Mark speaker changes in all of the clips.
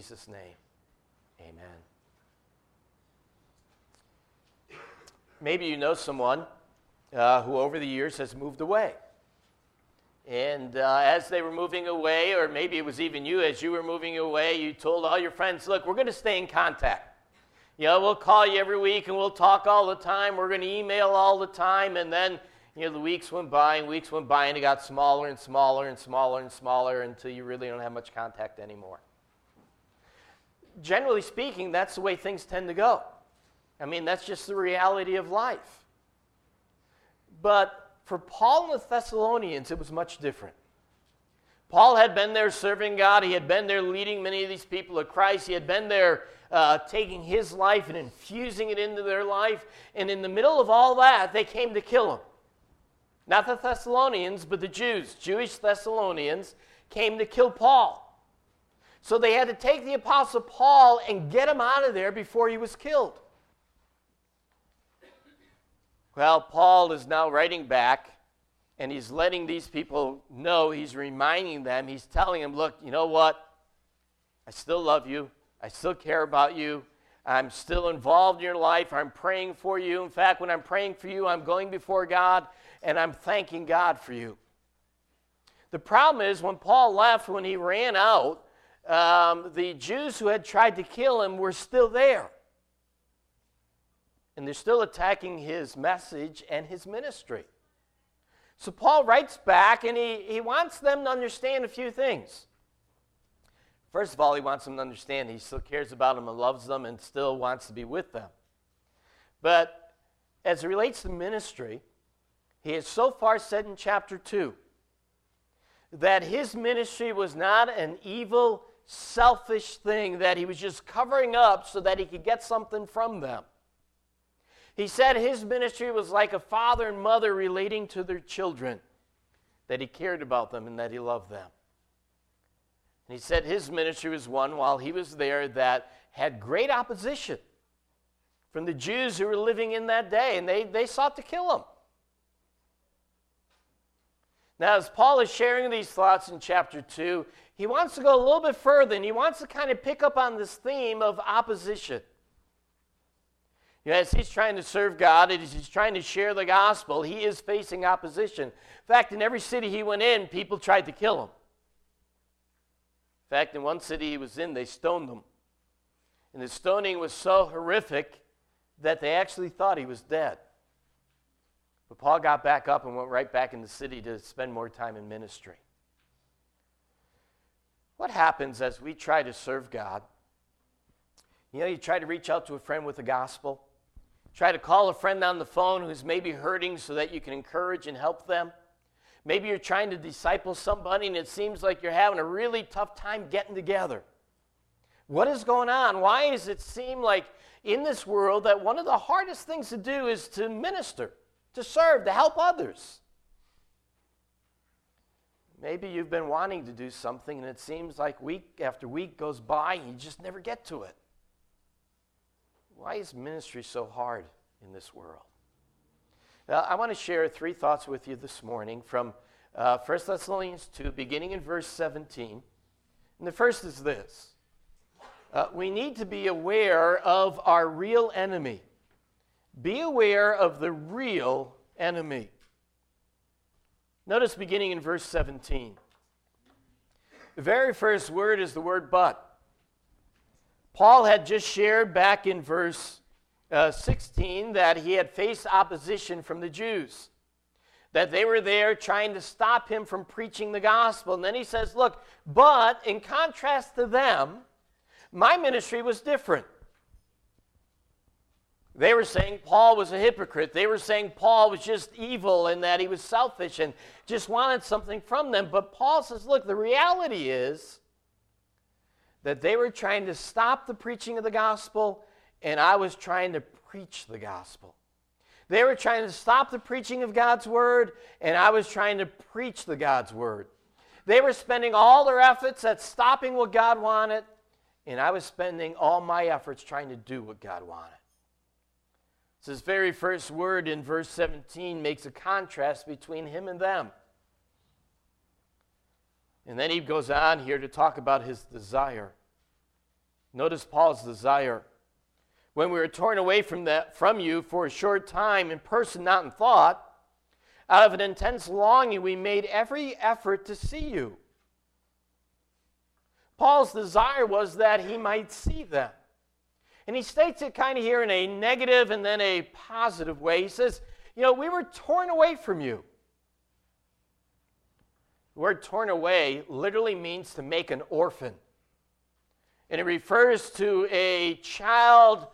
Speaker 1: Jesus' name, amen. Maybe you know someone who over the years has moved away. And as they were moving away, or maybe it was even you, as you were moving away, you told all your friends, look, we're going to stay in contact. We'll call you every week and we'll talk all the time. We're going to email all the time. And then, the weeks went by and it got smaller and smaller and smaller and smaller until you really don't have much contact anymore. Generally speaking, that's the way things tend to go. That's just the reality of life. But for Paul and the Thessalonians, it was much different. Paul had been there serving God. He had been there leading many of these people to Christ. He had been there taking his life and infusing it into their life. And in the middle of all that, they came to kill him. Not the Thessalonians, but the Jews. Jewish Thessalonians came to kill Paul. So they had to take the Apostle Paul and get him out of there before he was killed. Well, Paul is now writing back, and he's letting these people know, he's reminding them, he's telling them, look, you know what? I still love you. I still care about you. I'm still involved in your life. I'm praying for you. In fact, when I'm praying for you, I'm going before God, and I'm thanking God for you. The problem is, when Paul left, when he ran out, the Jews who had tried to kill him were still there. And they're still attacking his message and his ministry. So Paul writes back, and he wants them to understand a few things. First of all, he wants them to understand he still cares about them and loves them and still wants to be with them. But as it relates to ministry, he has so far said in chapter 2 that his ministry was not an evil, selfish thing that he was just covering up so that he could get something from them. He said his ministry was like a father and mother relating to their children, that he cared about them and that he loved them. And he said his ministry was one, while he was there, that had great opposition from the Jews who were living in that day, and they sought to kill him. Now, as Paul is sharing these thoughts in chapter 2, he wants to go a little bit further, and he wants to kind of pick up on this theme of opposition. As he's trying to serve God, as he's trying to share the gospel, he is facing opposition. In fact, in every city he went in, people tried to kill him. In fact, in one city he was in, they stoned him. And the stoning was so horrific that they actually thought he was dead. But Paul got back up and went right back in the city to spend more time in ministry. What happens as we try to serve God? You try to reach out to a friend with the gospel. Try to call a friend on the phone who's maybe hurting so that you can encourage and help them. Maybe you're trying to disciple somebody and it seems like you're having a really tough time getting together. What is going on? Why does it seem like in this world that one of the hardest things to do is to minister, to serve, to help others? Maybe you've been wanting to do something and it seems like week after week goes by and you just never get to it. Why is ministry so hard in this world? I want to share 3 thoughts with you this morning from 1 Thessalonians 2, beginning in verse 17. And the first is this. We need to be aware of our real enemy. Be aware of the real enemy. Notice beginning in verse 17. The very first word is the word but. Paul had just shared back in verse 16 that he had faced opposition from the Jews, that they were there trying to stop him from preaching the gospel. And then he says, look, but in contrast to them, my ministry was different. They were saying Paul was a hypocrite. They were saying Paul was just evil and that he was selfish and just wanted something from them. But Paul says, look, the reality is that they were trying to stop the preaching of the gospel, and I was trying to preach the gospel. They were trying to stop the preaching of God's word, and I was trying to preach the God's word. They were spending all their efforts at stopping what God wanted, and I was spending all my efforts trying to do what God wanted. So this very first word in verse 17 makes a contrast between him and them. And then he goes on here to talk about his desire. Notice Paul's desire. When we were torn away from you for a short time, in person, not in thought, out of an intense longing, we made every effort to see you. Paul's desire was that he might see them. And he states it kind of here in a negative and then a positive way. He says, we were torn away from you. The word torn away literally means to make an orphan. And it refers to a child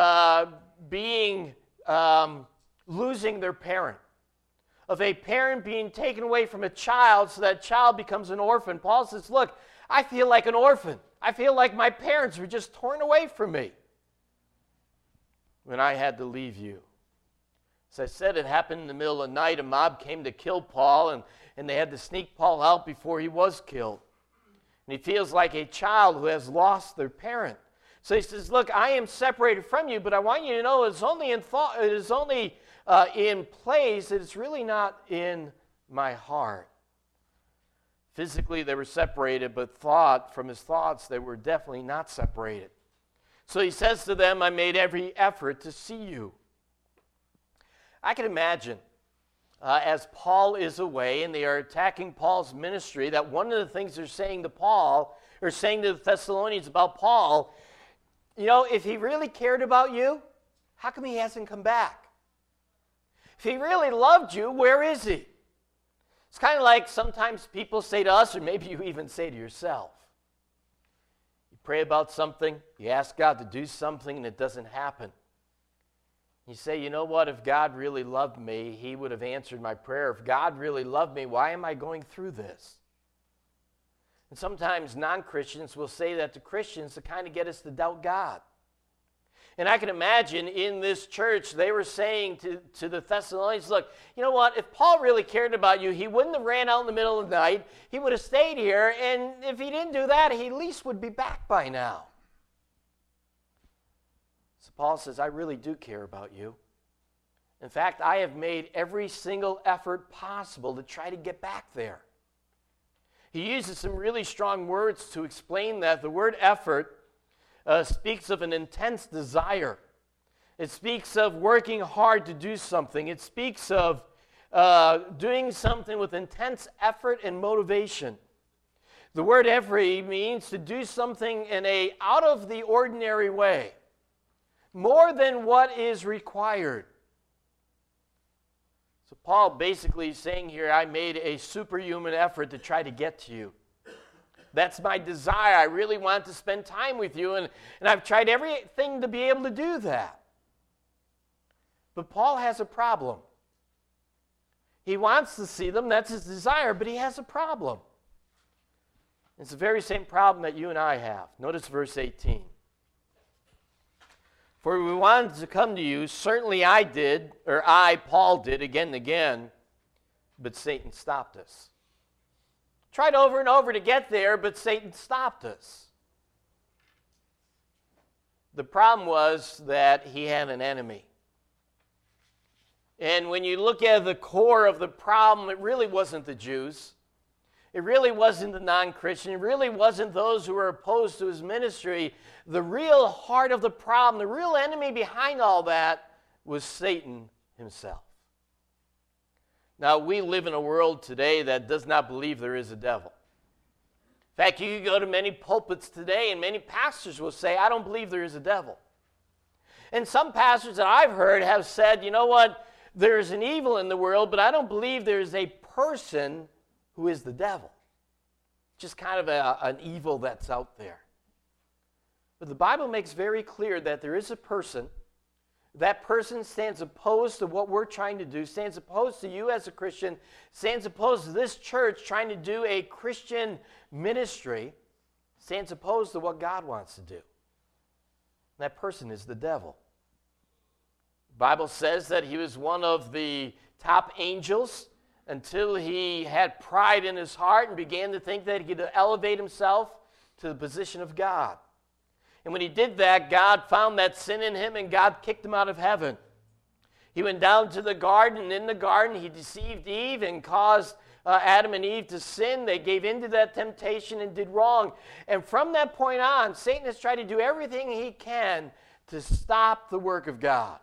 Speaker 1: losing their parent. Of a parent being taken away from a child so that child becomes an orphan. Paul says, look, I feel like an orphan. I feel like my parents were just torn away from me when I had to leave you. As I said, it happened in the middle of the night. A mob came to kill Paul, and they had to sneak Paul out before he was killed. And he feels like a child who has lost their parent. So he says, look, I am separated from you, but I want you to know it's only in thought, it is only in place, it's really not in my heart. Physically, they were separated, but from his thoughts, they were definitely not separated. So he says to them, I made every effort to see you. I can imagine, as Paul is away and they are attacking Paul's ministry, that one of the things they're saying to Paul, or saying to the Thessalonians about Paul, if he really cared about you, how come he hasn't come back? If he really loved you, where is he? It's kind of like sometimes people say to us, or maybe you even say to yourself, you pray about something, you ask God to do something, and it doesn't happen. You say, you know what, if God really loved me, he would have answered my prayer. If God really loved me, why am I going through this? And sometimes non-Christians will say that to Christians to kind of get us to doubt God. And I can imagine in this church, they were saying to the Thessalonians, look, you know what, if Paul really cared about you, he wouldn't have ran out in the middle of the night. He would have stayed here, and if he didn't do that, he at least would be back by now. So Paul says, I really do care about you. In fact, I have made every single effort possible to try to get back there. He uses some really strong words to explain that. The word effort speaks of an intense desire. It speaks of working hard to do something. It speaks of doing something with intense effort and motivation. The word every means to do something in a out of the ordinary way, more than what is required. So Paul basically is saying here, I made a superhuman effort to try to get to you. That's my desire. I really want to spend time with you, and I've tried everything to be able to do that. But Paul has a problem. He wants to see them, that's his desire, but he has a problem. It's the very same problem that you and I have. Notice verse 18. For we wanted to come to you, certainly Paul did again and again, but Satan stopped us. Tried over and over to get there, but Satan stopped us. The problem was that he had an enemy. And when you look at the core of the problem, it really wasn't the Jews. It really wasn't the non-Christian. It really wasn't those who were opposed to his ministry. The real heart of the problem, the real enemy behind all that was Satan himself. Now, we live in a world today that does not believe there is a devil. In fact, you can go to many pulpits today and many pastors will say, I don't believe there is a devil. And some pastors that I've heard have said, you know what, there's an evil in the world, but I don't believe there's a person who is the devil. Just kind of an evil that's out there. But the Bible makes very clear that there is a person. That person stands opposed to what we're trying to do, stands opposed to you as a Christian, stands opposed to this church trying to do a Christian ministry, stands opposed to what God wants to do. That person is the devil. The Bible says that he was one of the top angels until he had pride in his heart and began to think that he could elevate himself to the position of God. And when he did that, God found that sin in him and God kicked him out of heaven. He went down to the garden, and in the garden he deceived Eve and caused Adam and Eve to sin. They gave into that temptation and did wrong. And from that point on, Satan has tried to do everything he can to stop the work of God.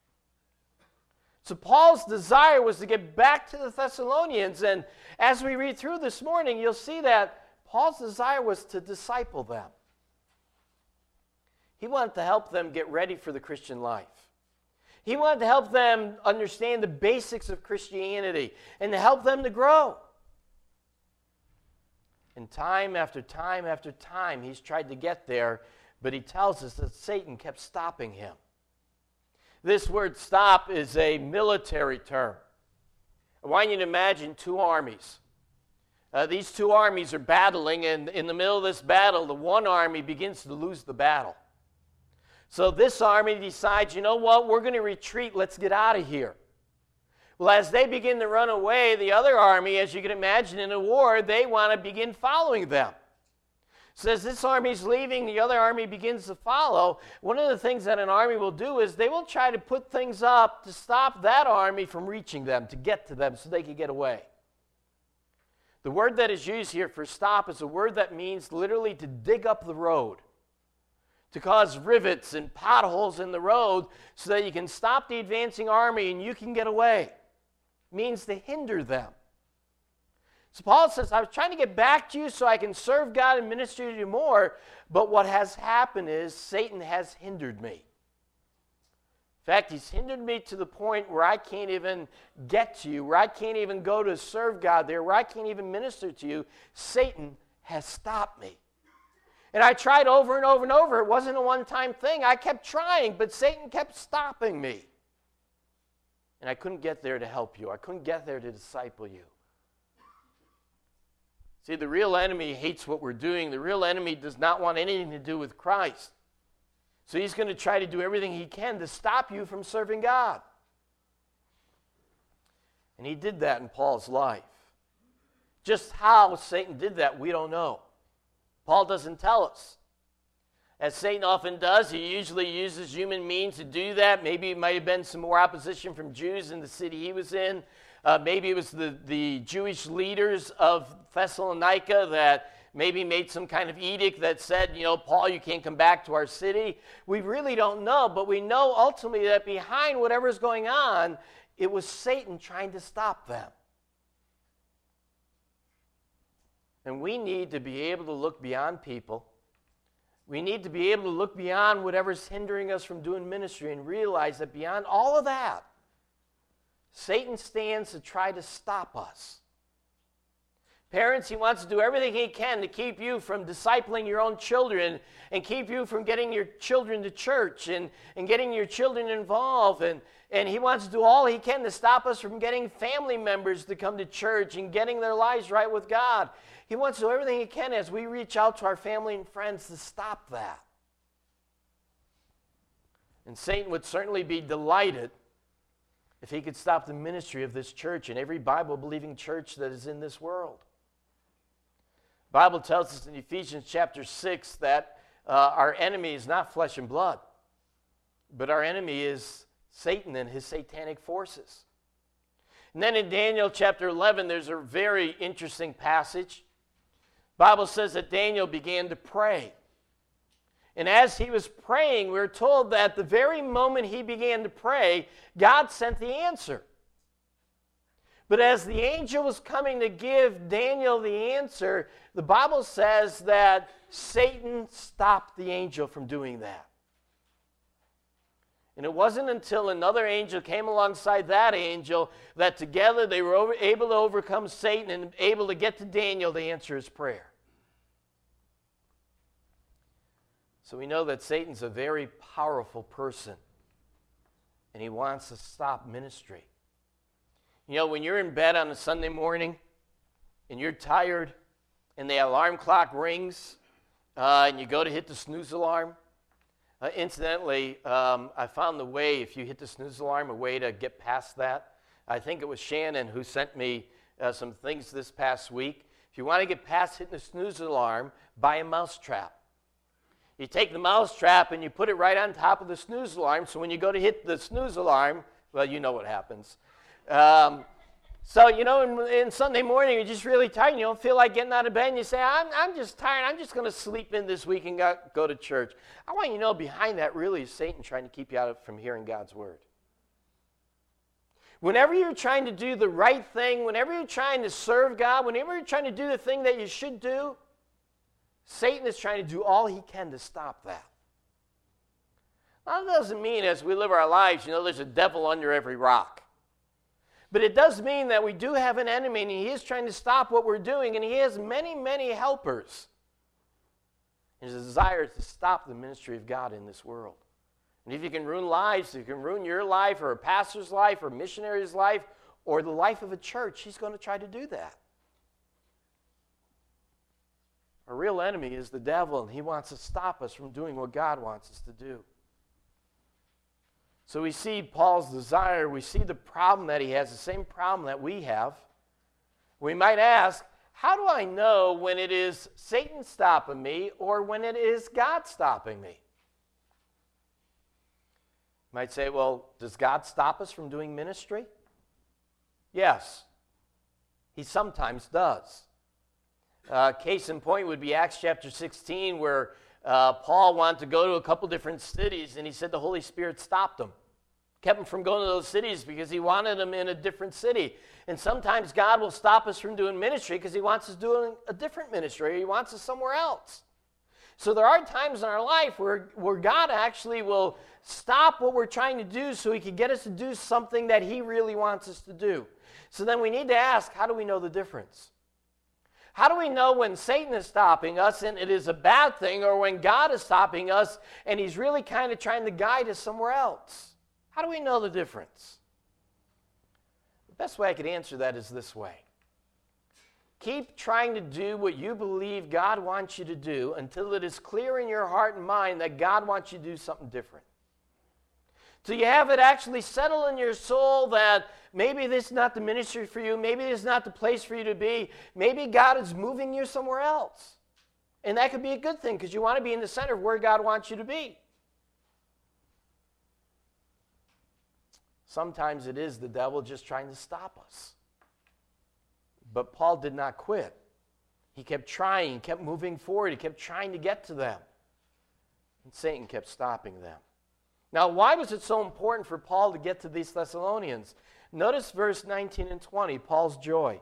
Speaker 1: So Paul's desire was to get back to the Thessalonians. And as we read through this morning, you'll see that Paul's desire was to disciple them. He wanted to help them get ready for the Christian life. He wanted to help them understand the basics of Christianity and to help them to grow. And time after time after time, he's tried to get there, but he tells us that Satan kept stopping him. This word stop is a military term. I want you to imagine two armies. These two armies are battling, and in the middle of this battle, the one army begins to lose the battle. So this army decides, you know what, we're going to retreat, let's get out of here. Well, as they begin to run away, the other army, as you can imagine in a war, they want to begin following them. So as this army's leaving, the other army begins to follow. One of the things that an army will do is they will try to put things up to stop that army from reaching them, to get to them so they can get away. The word that is used here for stop is a word that means literally to dig up the road, to cause rivets and potholes in the road so that you can stop the advancing army and you can get away. It means to hinder them. So Paul says, I was trying to get back to you so I can serve God and minister to you more, but what has happened is Satan has hindered me. In fact, he's hindered me to the point where I can't even get to you, where I can't even go to serve God there, where I can't even minister to you. Satan has stopped me. And I tried over and over and over. It wasn't a one-time thing. I kept trying, but Satan kept stopping me. And I couldn't get there to help you. I couldn't get there to disciple you. See, the real enemy hates what we're doing. The real enemy does not want anything to do with Christ. So he's going to try to do everything he can to stop you from serving God. And he did that in Paul's life. Just how Satan did that, we don't know. Paul doesn't tell us. As Satan often does, he usually uses human means to do that. Maybe it might have been some more opposition from Jews in the city he was in. Maybe it was the Jewish leaders of Thessalonica that maybe made some kind of edict that said, you know, Paul, you can't come back to our city. We really don't know, but we know ultimately that behind whatever's going on, it was Satan trying to stop them. And we need to be able to look beyond people. We need to be able to look beyond whatever's hindering us from doing ministry and realize that beyond all of that, Satan stands to try to stop us. Parents, he wants to do everything he can to keep you from discipling your own children and keep you from getting your children to church and getting your children involved. And he wants to do all he can to stop us from getting family members to come to church and getting their lives right with God. He wants to do everything he can as we reach out to our family and friends to stop that. And Satan would certainly be delighted if he could stop the ministry of this church and every Bible-believing church that is in this world. The Bible tells us in Ephesians chapter 6 that our enemy is not flesh and blood, but our enemy is Satan and his satanic forces. And then in Daniel chapter 11, there's a very interesting passage. The Bible says that Daniel began to pray. And as he was praying, we're told that the very moment he began to pray, God sent the answer. But as the angel was coming to give Daniel the answer, the Bible says that Satan stopped the angel from doing that. And it wasn't until another angel came alongside that angel that together they were able to overcome Satan and able to get to Daniel to answer his prayer. So we know that Satan's a very powerful person, and he wants to stop ministry. You know, when you're in bed on a Sunday morning and you're tired and the alarm clock rings and you go to hit the snooze alarm, incidentally, I found the way, if you hit the snooze alarm, a way to get past that. I think it was Shannon who sent me some things this past week. If you want to get past hitting the snooze alarm, buy a mouse trap. You take the mouse trap and you put it right on top of the snooze alarm, so when you go to hit the snooze alarm, well, you know what happens. So So, in Sunday morning, you're just really tired. You don't feel like getting out of bed. And you say, I'm just tired. I'm just going to sleep in this week and go to church. I want you to know behind that really is Satan trying to keep you from hearing God's word. Whenever you're trying to do the right thing, whenever you're trying to serve God, whenever you're trying to do the thing that you should do, Satan is trying to do all he can to stop that. Now, that doesn't mean as we live our lives, there's a devil under every rock. But it does mean that we do have an enemy, and he is trying to stop what we're doing, and he has many, many helpers. His desire is to stop the ministry of God in this world. And if you can ruin lives, if you can ruin your life, or a pastor's life, or a missionary's life, or the life of a church, he's going to try to do that. Our real enemy is the devil, and he wants to stop us from doing what God wants us to do. So we see Paul's desire, we see the problem that he has, the same problem that we have. We might ask, how do I know when it is Satan stopping me or when it is God stopping me? You might say, well, does God stop us from doing ministry? Yes, he sometimes does. Case in point would be Acts chapter 16, where Paul wanted to go to a couple different cities, and he said the Holy Spirit stopped him. Kept him from going to those cities because he wanted them in a different city. And sometimes God will stop us from doing ministry because he wants us doing a different ministry, or he wants us somewhere else. So there are times in our life where God actually will stop what we're trying to do so he can get us to do something that he really wants us to do. So then we need to ask, how do we know the difference? How do we know when Satan is stopping us and it is a bad thing, or when God is stopping us and he's really kind of trying to guide us somewhere else? How do we know the difference? The best way I could answer that is this way. Keep trying to do what you believe God wants you to do until it is clear in your heart and mind that God wants you to do something different. Till you have it actually settle in your soul that maybe this is not the ministry for you, maybe this is not the place for you to be, maybe God is moving you somewhere else. And that could be a good thing because you want to be in the center of where God wants you to be. Sometimes it is the devil just trying to stop us. But Paul did not quit. He kept trying, kept moving forward, he kept trying to get to them. And Satan kept stopping them. Now, why was it so important for Paul to get to these Thessalonians? Notice verse 19 and 20, Paul's joy.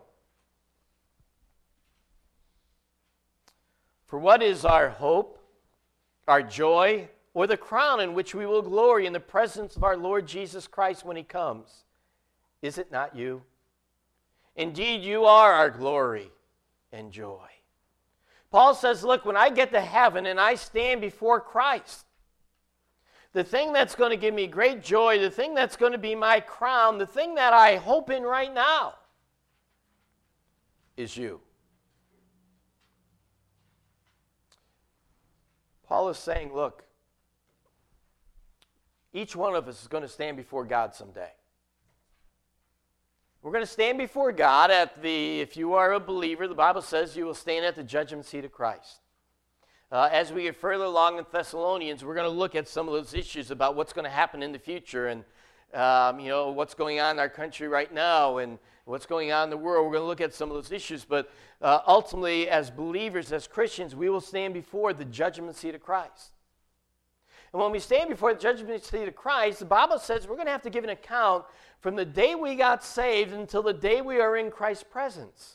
Speaker 1: For what is our hope, our joy, or the crown in which we will glory in the presence of our Lord Jesus Christ when he comes? Is it not you? Indeed, you are our glory and joy. Paul says, look, when I get to heaven and I stand before Christ, the thing that's going to give me great joy, the thing that's going to be my crown, the thing that I hope in right now is you. Paul is saying, look, each one of us is going to stand before God someday. We're going to stand before God if you are a believer, the Bible says you will stand at the judgment seat of Christ. As we get further along in Thessalonians, we're going to look at some of those issues about what's going to happen in the future and, what's going on in our country right now and what's going on in the world. We're going to look at some of those issues, but ultimately, as believers, as Christians, we will stand before the judgment seat of Christ. And when we stand before the judgment seat of Christ, the Bible says we're going to have to give an account from the day we got saved until the day we are in Christ's presence.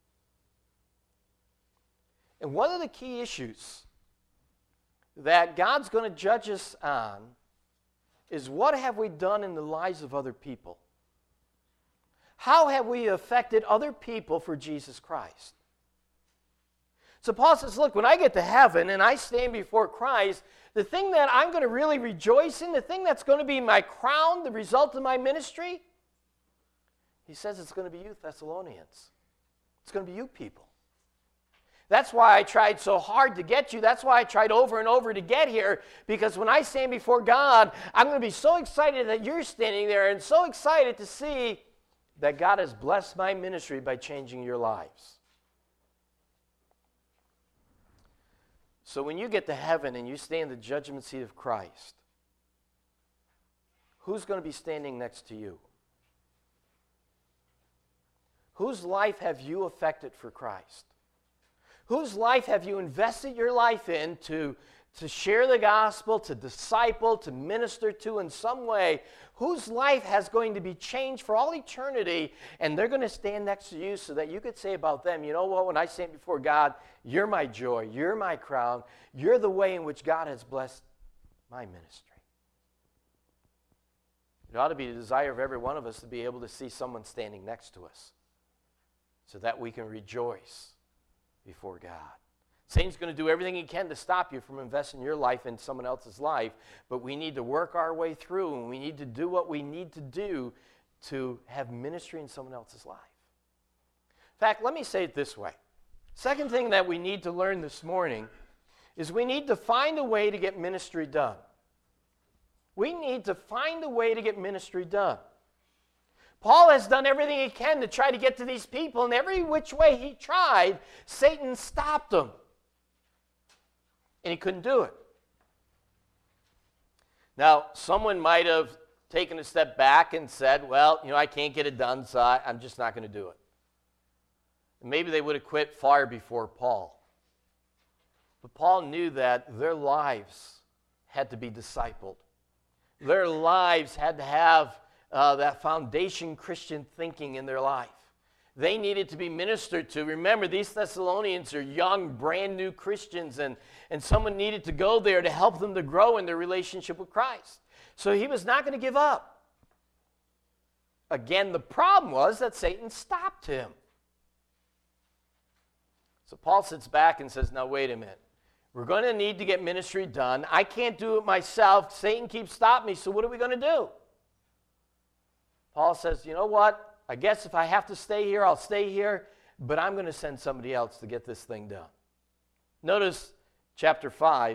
Speaker 1: And one of the key issues that God's going to judge us on is what have we done in the lives of other people? How have we affected other people for Jesus Christ? So Paul says, look, when I get to heaven and I stand before Christ, the thing that I'm going to really rejoice in, the thing that's going to be my crown, the result of my ministry, he says it's going to be you, Thessalonians. It's going to be you people. That's why I tried so hard to get you. That's why I tried over and over to get here, because when I stand before God, I'm going to be so excited that you're standing there and so excited to see that God has blessed my ministry by changing your lives. So when you get to heaven and you stand in the judgment seat of Christ, who's going to be standing next to you? Whose life have you affected for Christ? Whose life have you invested your life in to share the gospel, to disciple, to minister to in some way? Whose life has going to be changed for all eternity, and they're going to stand next to you so that you could say about them, you know what, when I stand before God, you're my joy, you're my crown, you're the way in which God has blessed my ministry. It ought to be the desire of every one of us to be able to see someone standing next to us so that we can rejoice before God. Satan's going to do everything he can to stop you from investing your life in someone else's life, but we need to work our way through, and we need to do what we need to do to have ministry in someone else's life. In fact, let me say it this way. Second thing that we need to learn this morning is we need to find a way to get ministry done. We need to find a way to get ministry done. Paul has done everything he can to try to get to these people, and every which way he tried, Satan stopped him. And he couldn't do it. Now, someone might have taken a step back and said, well, I can't get it done, so I'm just not going to do it. And maybe they would have quit far before Paul. But Paul knew that their lives had to be discipled. Their lives had to have that foundation Christian thinking in their life. They needed to be ministered to. Remember, these Thessalonians are young, brand new Christians, and someone needed to go there to help them to grow in their relationship with Christ. So he was not going to give up. Again, the problem was that Satan stopped him. So Paul sits back and says, now wait a minute. We're going to need to get ministry done. I can't do it myself. Satan keeps stopping me, so what are we going to do? Paul says, you know what? I guess if I have to stay here, I'll stay here, but I'm going to send somebody else to get this thing done. Notice chapter 3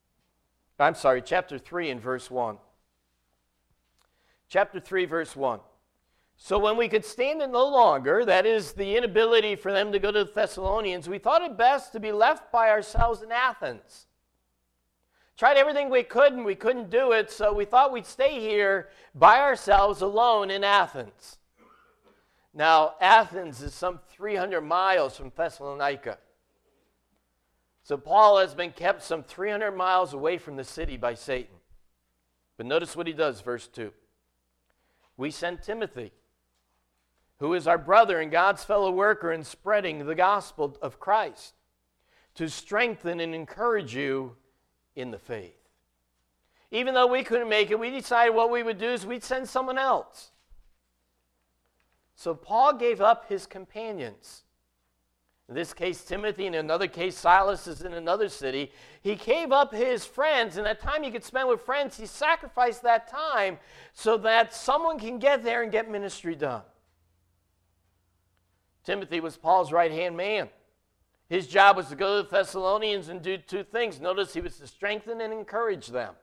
Speaker 1: and verse 1. Chapter 3, verse 1. So when we could stand it no longer, that is the inability for them to go to the Thessalonians, we thought it best to be left by ourselves in Athens. Tried everything we could and we couldn't do it, so we thought we'd stay here by ourselves alone in Athens. Now, Athens is some 300 miles from Thessalonica. So Paul has been kept some 300 miles away from the city by Satan. But notice what he does, verse 2. We sent Timothy, who is our brother and God's fellow worker in spreading the gospel of Christ, to strengthen and encourage you in the faith. Even though we couldn't make it, we decided what we would do is we'd send someone else. So Paul gave up his companions. In this case, Timothy. In another case, Silas is in another city. He gave up his friends, and that time he could spend with friends, he sacrificed that time so that someone can get there and get ministry done. Timothy was Paul's right-hand man. His job was to go to the Thessalonians and do two things. Notice he was to strengthen and encourage them.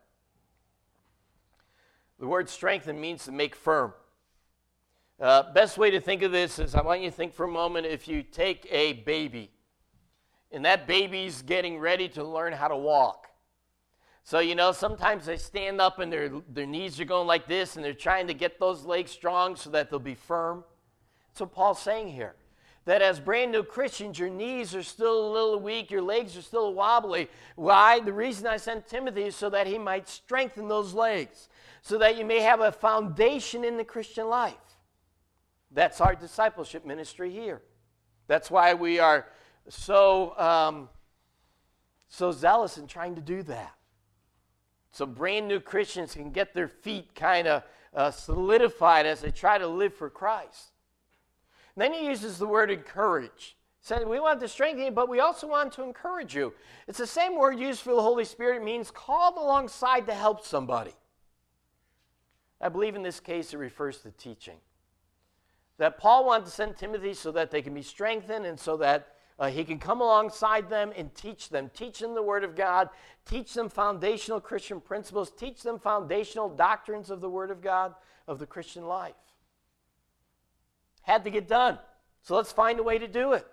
Speaker 1: The word strengthen means to make firm. Best way to think of this is I want you to think for a moment if you take a baby and that baby's getting ready to learn how to walk. So, sometimes they stand up and their knees are going like this and they're trying to get those legs strong so that they'll be firm. That's what Paul's saying here. That as brand new Christians, your knees are still a little weak, your legs are still wobbly. Why? The reason I sent Timothy is so that he might strengthen those legs, so that you may have a foundation in the Christian life. That's our discipleship ministry here. That's why we are so zealous in trying to do that. So brand new Christians can get their feet kind of solidified as they try to live for Christ. And then he uses the word encourage. Saying we want to strengthen you, but we also want to encourage you. It's the same word used for the Holy Spirit. It means called alongside to help somebody. I believe in this case it refers to teaching. That Paul wanted to send Timothy so that they can be strengthened and so that he can come alongside them and teach them. Teach them the Word of God. Teach them foundational Christian principles. Teach them foundational doctrines of the Word of God, of the Christian life. Had to get done. So let's find a way to do it.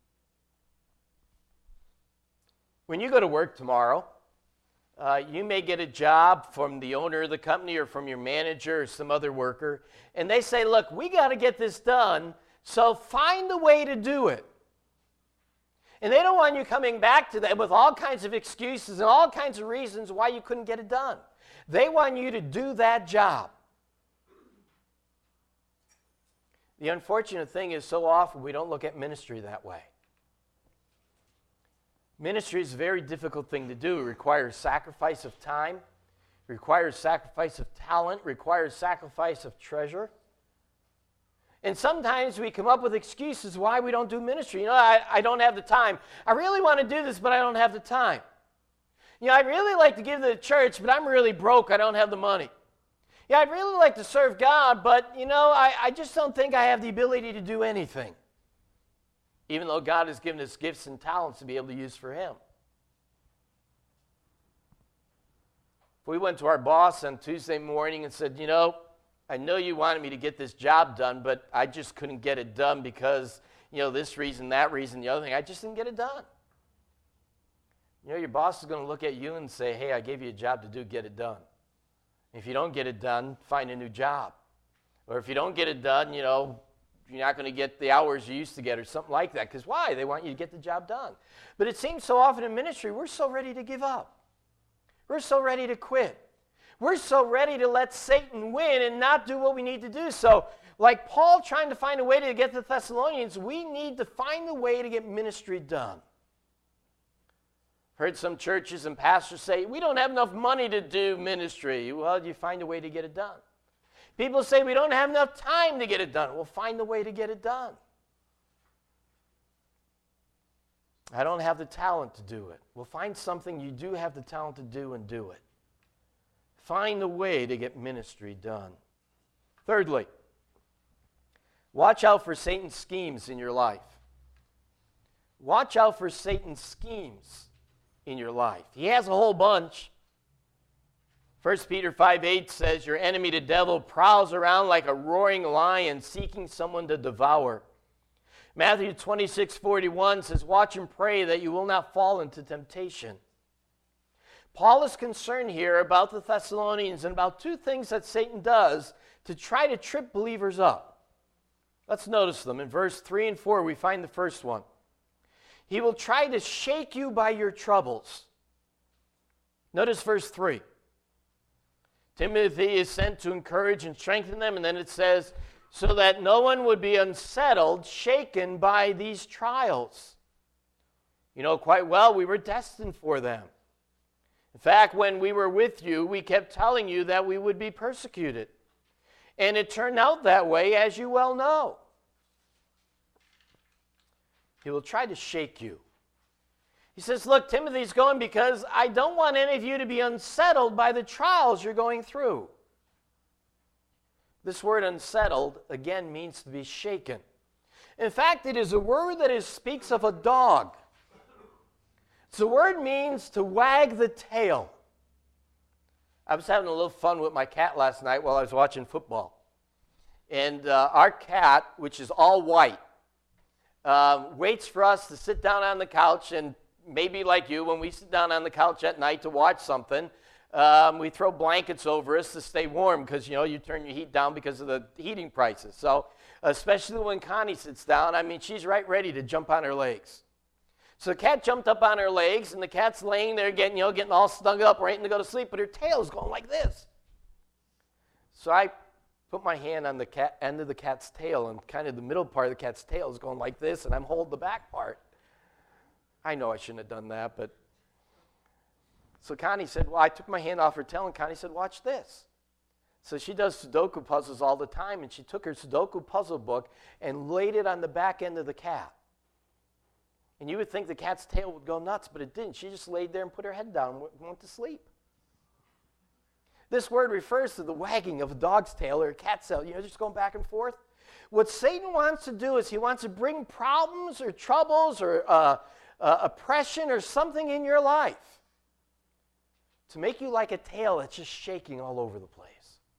Speaker 1: When you go to work tomorrow, you may get a job from the owner of the company or from your manager or some other worker, and they say, look, we got to get this done So find a way to do it. And they don't want you coming back to them with all kinds of excuses and all kinds of reasons why you couldn't get it done. They want you to do that job. The unfortunate thing is so often we don't look at ministry that way. Ministry is a very difficult thing to do. It requires sacrifice of time, it requires sacrifice of talent, it requires sacrifice of treasure. And sometimes we come up with excuses why we don't do ministry. You know, I don't have the time. I really want to do this, but I don't have the time. You know, I'd really like to give to the church, but I'm really broke. I don't have the money. Yeah, I'd really like to serve God, but, you know, I just don't think I have the ability to do anything. Even though God has given us gifts and talents to be able to use for Him. If we went to our boss on Tuesday morning and said, you know, I know you wanted me to get this job done, but I just couldn't get it done because, you know, this reason, that reason, the other thing. I just didn't get it done. You know, your boss is going to look at you and say, hey, I gave you a job to do, get it done. If you don't get it done, find a new job. Or if you don't get it done, you know, you're not going to get the hours you used to get or something like that. Because why? They want you to get the job done. But it seems so often in ministry, we're so ready to give up. We're so ready to quit. We're so ready to let Satan win and not do what we need to do. So, like Paul trying to find a way to get to the Thessalonians, we need to find a way to get ministry done. I've heard some churches and pastors say, we don't have enough money to do ministry. Well, you find a way to get it done. People say, we don't have enough time to get it done. Well, find a way to get it done. I don't have the talent to do it. Well, find something you do have the talent to do and do it. Find a way to get ministry done. Thirdly, watch out for Satan's schemes in your life. Watch out for Satan's schemes in your life. He has a whole bunch. 1 Peter 5:8 says, your enemy, the devil, prowls around like a roaring lion seeking someone to devour. Matthew 26:41 says, watch and pray that you will not fall into temptation. Paul is concerned here about the Thessalonians and about two things that Satan does to try to trip believers up. Let's notice them. In verse 3 and 4, we find the first one. He will try to shake you by your troubles. Notice verse 3. Timothy is sent to encourage and strengthen them, and then it says, so that no one would be unsettled, shaken by these trials. You know quite well we were destined for them. In fact, when we were with you, we kept telling you that we would be persecuted. And it turned out that way, as you well know. He will try to shake you. He says, look, Timothy's going because I don't want any of you to be unsettled by the trials you're going through. This word unsettled, again, means to be shaken. In fact, it is a word that speaks of a dog. The word means to wag the tail. I was having a little fun with my cat last night while I was watching football. And our cat, which is all white, waits for us to sit down on the couch, and maybe like you, when we sit down on the couch at night to watch something, we throw blankets over us to stay warm because, you know, you turn your heat down because of the heating prices. So especially when Connie sits down, I mean, she's right ready to jump on her legs. So the cat jumped up on her legs, and the cat's laying there getting all snug up, waiting to go to sleep, but her tail is going like this. So I put my hand on the end of the cat's tail, and kind of the middle part of the cat's tail is going like this, and I'm holding the back part. I know I shouldn't have done that, but... So Connie said, well, I took my hand off her tail, and Connie said, watch this. So she does Sudoku puzzles all the time, and she took her Sudoku puzzle book and laid it on the back end of the cat. And you would think the cat's tail would go nuts, but it didn't. She just laid there and put her head down and went to sleep. This word refers to the wagging of a dog's tail or a cat's tail, just going back and forth. What Satan wants to do is he wants to bring problems or troubles or oppression or something in your life to make you like a tail that's just shaking all over the place.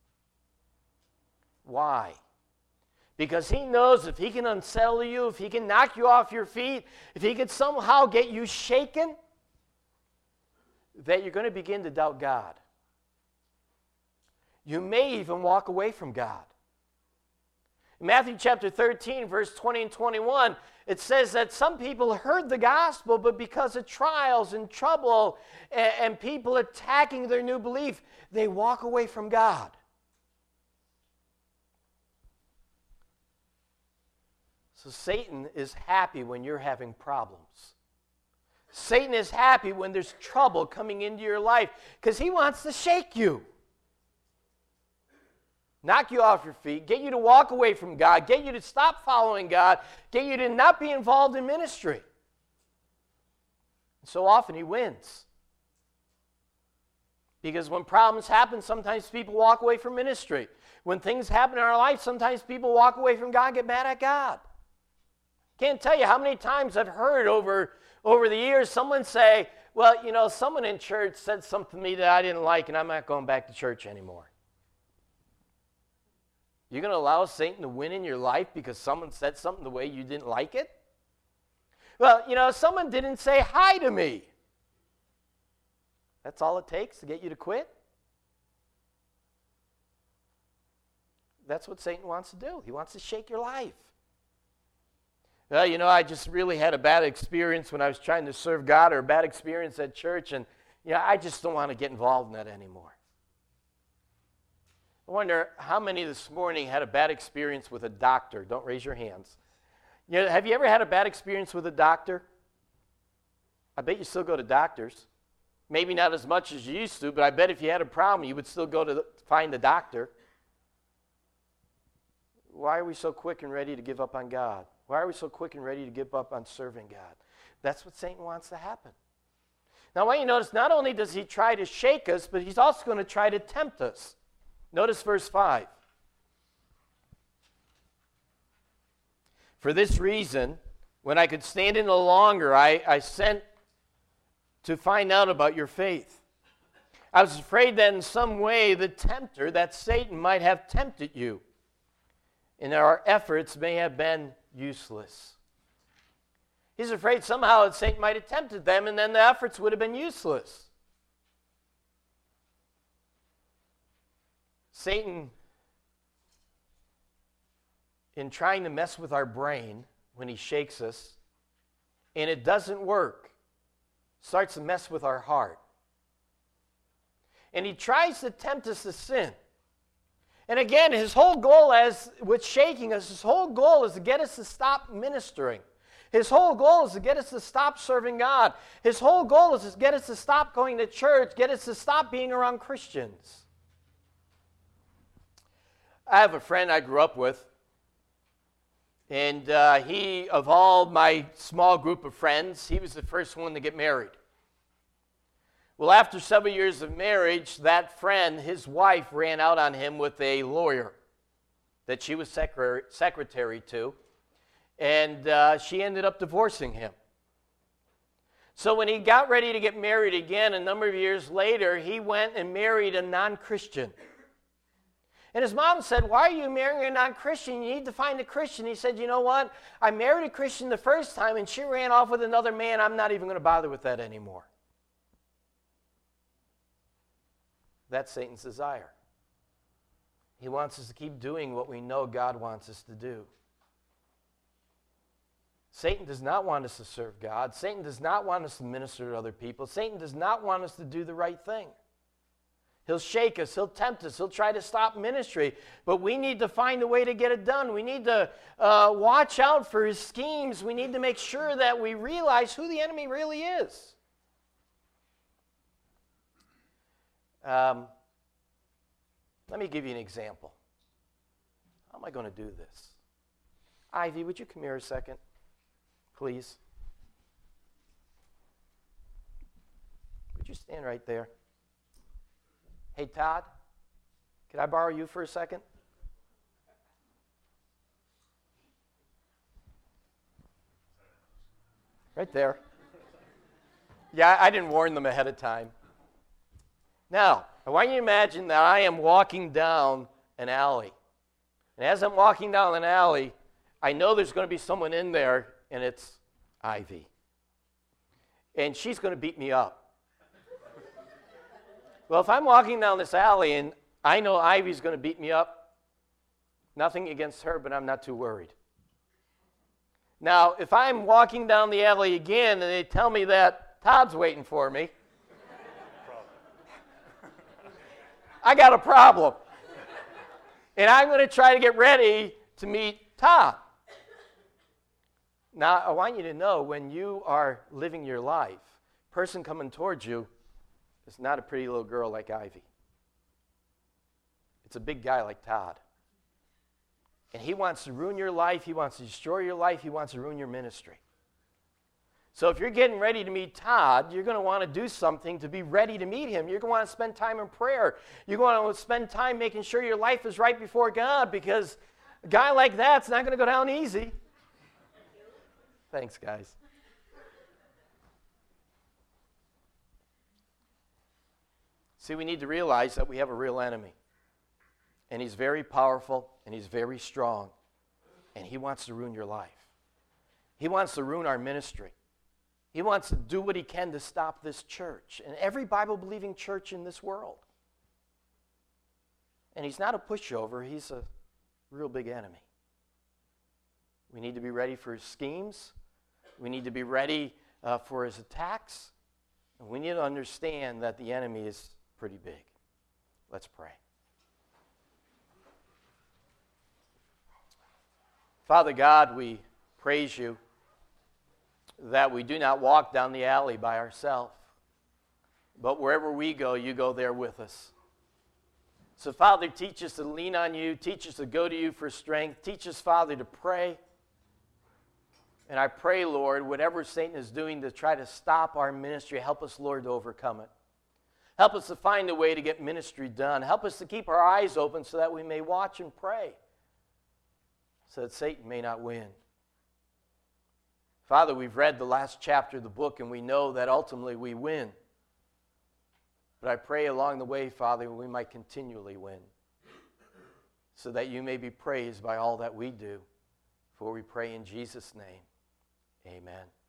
Speaker 1: Why? Because he knows if he can unsettle you, if he can knock you off your feet, if he can somehow get you shaken, that you're going to begin to doubt God. You may even walk away from God. In Matthew chapter 13, verse 20 and 21, it says that some people heard the gospel, but because of trials and trouble and people attacking their new belief, they walk away from God. So Satan is happy when you're having problems. Satan is happy when there's trouble coming into your life because he wants to shake you. Knock you off your feet, get you to walk away from God, get you to stop following God, get you to not be involved in ministry. And so often he wins. Because when problems happen, sometimes people walk away from ministry. When things happen in our life, sometimes people walk away from God and get mad at God. Can't tell you how many times I've heard over the years someone say, well, you know, someone in church said something to me that I didn't like and I'm not going back to church anymore. You're going to allow Satan to win in your life because someone said something the way you didn't like it? Well, you know, someone didn't say hi to me. That's all it takes to get you to quit? That's what Satan wants to do. He wants to shake your life. Well, you know, I just really had a bad experience when I was trying to serve God, or a bad experience at church, and you know, I just don't want to get involved in that anymore. I wonder how many this morning had a bad experience with a doctor. Don't raise your hands. You know, have you ever had a bad experience with a doctor? I bet you still go to doctors. Maybe not as much as you used to, but I bet if you had a problem, you would still go to find the doctor. Why are we so quick and ready to give up on God? Why are we so quick and ready to give up on serving God? That's what Satan wants to happen. Now, I want you to notice, not only does he try to shake us, but he's also going to try to tempt us. Notice verse 5. For this reason, when I could stand it no longer, I sent to find out about your faith. I was afraid that in some way the tempter, that Satan, might have tempted you, and our efforts may have been useless. He's afraid somehow that Satan might have tempted them, and then the efforts would have been useless. Satan, in trying to mess with our brain when he shakes us, and it doesn't work, starts to mess with our heart. And he tries to tempt us to sin. And again, his whole goal with shaking us, his whole goal is to get us to stop ministering. His whole goal is to get us to stop serving God. His whole goal is to get us to stop going to church, get us to stop being around Christians. I have a friend I grew up with, and he, of all my small group of friends, he was the first one to get married. Well, after several years of marriage, that friend, his wife, ran out on him with a lawyer that she was secretary to, and she ended up divorcing him. So when he got ready to get married again, a number of years later, he went and married a non-Christian. And his mom said, why are you marrying a non-Christian? You need to find a Christian. He said, you know what? I married a Christian the first time, and she ran off with another man. I'm not even going to bother with that anymore. That's Satan's desire. He wants us to keep doing what we know God wants us to do. Satan does not want us to serve God. Satan does not want us to minister to other people. Satan does not want us to do the right thing. He'll shake us. He'll tempt us. He'll try to stop ministry. But we need to find a way to get it done. We need to watch out for his schemes. We need to make sure that we realize who the enemy really is. Let me give you an example. How am I going to do this? Ivy, would you come here a second, please? Would you stand right there? Hey, Todd, could I borrow you for a second? Right there. Yeah, I didn't warn them ahead of time. Now, I want you to imagine that I am walking down an alley. And as I'm walking down an alley, I know there's going to be someone in there, and it's Ivy. And she's going to beat me up. Well, if I'm walking down this alley and I know Ivy's going to beat me up, Nothing against her, but I'm not too worried. Now, if I'm walking down the alley again and they tell me that Todd's waiting for me, I got a problem. And I'm going to try to get ready to meet Todd. Now, I want you to know when you are living your life, person coming towards you is not a pretty little girl like Ivy. It's a big guy like Todd. And he wants to ruin your life. He wants to destroy your life. He wants to ruin your ministry. So if you're getting ready to meet Todd, you're going to want to do something to be ready to meet him. You're going to want to spend time in prayer. You're going to spend time making sure your life is right before God, because a guy like that's not going to go down easy. Thanks, guys. See, we need to realize that we have a real enemy. And he's very powerful, and he's very strong. And he wants to ruin your life. He wants to ruin our ministry. He wants to do what he can to stop this church and every Bible-believing church in this world. And he's not a pushover. He's a real big enemy. We need to be ready for his schemes. We need to be ready for his attacks. And we need to understand that the enemy is pretty big. Let's pray. Father God, we praise you that we do not walk down the alley by ourselves, but wherever we go, you go there with us. So, Father, teach us to lean on you. Teach us to go to you for strength. Teach us, Father, to pray. And I pray, Lord, whatever Satan is doing to try to stop our ministry, help us, Lord, to overcome it. Help us to find a way to get ministry done. Help us to keep our eyes open so that we may watch and pray, so that Satan may not win. Father, we've read the last chapter of the book, and we know that ultimately we win. But I pray along the way, Father, we might continually win, so that you may be praised by all that we do. For we pray in Jesus' name, amen.